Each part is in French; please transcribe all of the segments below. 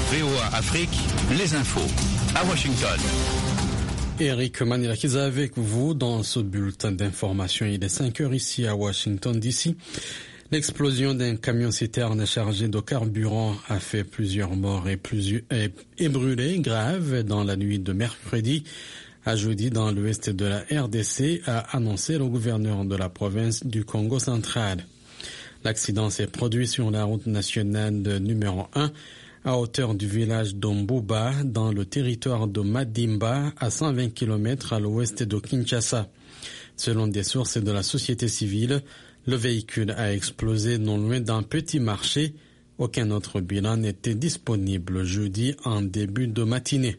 VOA Afrique, les infos à Washington. Eric Manilakiza avec vous dans ce bulletin d'information. Il est 5 heures ici à Washington DC. L'explosion d'un camion-citerne chargé de carburant a fait plusieurs morts et brûlé grave dans la nuit de mercredi à jeudi dans l'ouest de la RDC, a annoncé le gouverneur de la province du Congo central. L'accident s'est produit sur la route nationale numéro 1 à hauteur du village d'Ombuba dans le territoire de Madimba à 120 km à l'ouest de Kinshasa. Selon des sources de la société civile, le véhicule a explosé non loin d'un petit marché. Aucun autre bilan n'était disponible jeudi en début de matinée.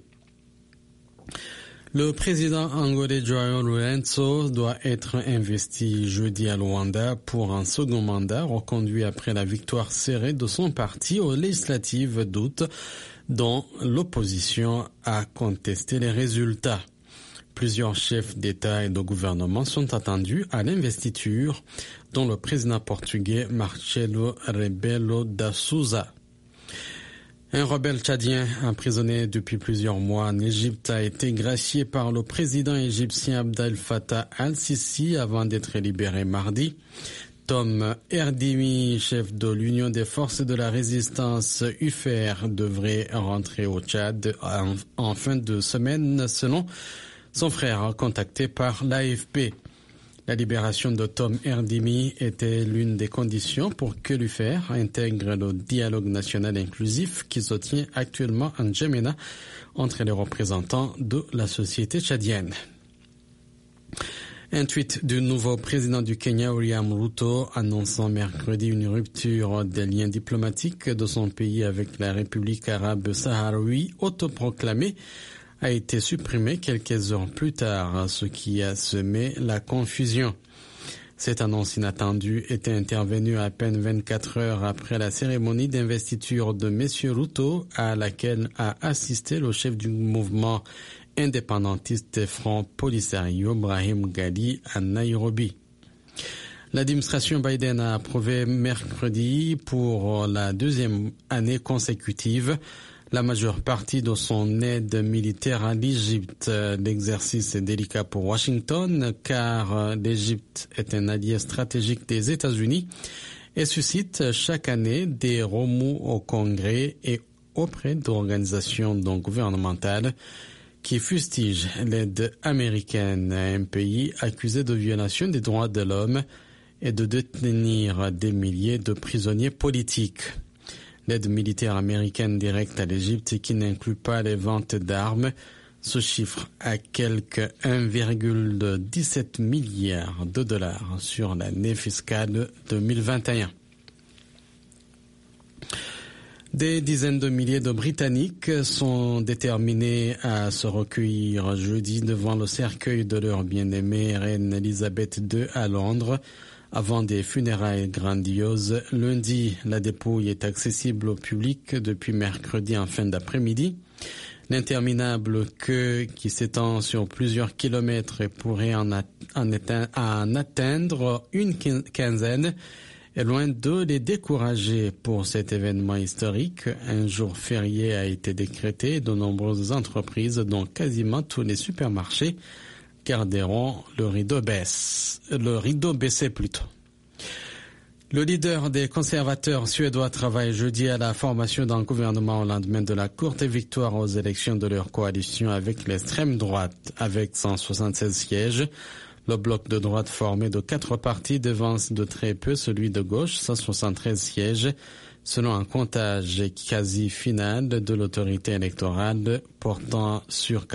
Le président angolais João Lourenço doit être investi jeudi à Luanda pour un second mandat reconduit après la victoire serrée de son parti aux législatives d'août dont l'opposition a contesté les résultats. Plusieurs chefs d'État et de gouvernement sont attendus à l'investiture, dont le président portugais Marcelo Rebelo da Sousa. Un rebelle tchadien emprisonné depuis plusieurs mois en Égypte a été gracié par le président égyptien Abdel Fattah al-Sisi avant d'être libéré mardi. Tom Erdimi, chef de l'Union des forces de la résistance UFR, devrait rentrer au Tchad en fin de semaine selon son frère contacté par l'AFP. La libération de Tom Erdimi était l'une des conditions pour que l'UFR intègre le dialogue national inclusif qui se tient actuellement en N'Djamena entre les représentants de la société tchadienne. Un tweet du nouveau président du Kenya, William Ruto, annonçant mercredi une rupture des liens diplomatiques de son pays avec la République arabe sahraoui autoproclamée, a été supprimé quelques heures plus tard, ce qui a semé la confusion. Cette annonce inattendue était intervenue à peine 24 heures après la cérémonie d'investiture de M. Ruto, à laquelle a assisté le chef du mouvement indépendantiste Front Polisario, Brahim Ghali, à Nairobi. L'administration Biden a approuvé mercredi pour la deuxième année consécutive la majeure partie de son aide militaire à l'Égypte. L'exercice est délicat pour Washington car l'Égypte est un allié stratégique des États-Unis et suscite chaque année des remous au Congrès et auprès d'organisations non gouvernementales qui fustigent l'aide américaine à un pays accusé de violation des droits de l'homme et de détenir des milliers de prisonniers politiques. L'aide militaire américaine directe à l'Égypte, qui n'inclut pas les ventes d'armes, se chiffre à quelque 1,17 milliard de dollars sur l'année fiscale 2021. Des dizaines de milliers de Britanniques sont déterminés à se recueillir jeudi devant le cercueil de leur bien-aimée reine Elisabeth II à Londres. Avant des funérailles grandioses, lundi, la dépouille est accessible au public depuis mercredi en fin d'après-midi. L'interminable queue qui s'étend sur plusieurs kilomètres pourrait en atteindre une quinzaine est loin de les décourager pour cet événement historique. Un jour férié a été décrété et de nombreuses entreprises, dont quasiment tous les supermarchés, garderont le rideau baissé plutôt. Le leader des conservateurs suédois travaille jeudi à la formation d'un gouvernement au lendemain de la courte victoire aux élections de leur coalition avec l'extrême droite. Avec 176 sièges, le bloc de droite formé de 4 partis devance de très peu celui de gauche, 173 sièges, selon un comptage quasi final de l'autorité électorale portant sur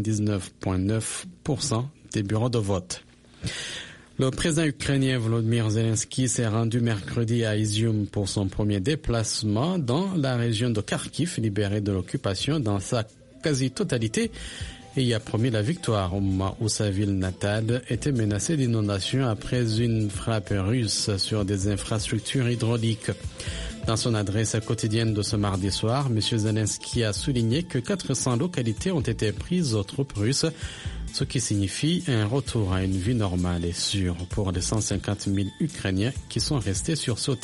99,9% des bureaux de vote. Le président ukrainien Volodymyr Zelensky s'est rendu mercredi à Izium pour son premier déplacement dans la région de Kharkiv, libérée de l'occupation dans sa quasi-totalité, et y a promis la victoire au moment où sa ville natale était menacée d'inondation après une frappe russe sur des infrastructures hydrauliques. Dans son adresse quotidienne de ce mardi soir, M. Zelensky a souligné que 400 localités ont été prises aux troupes russes, ce qui signifie un retour à une vie normale et sûre pour les 150 000 Ukrainiens qui sont restés sur ce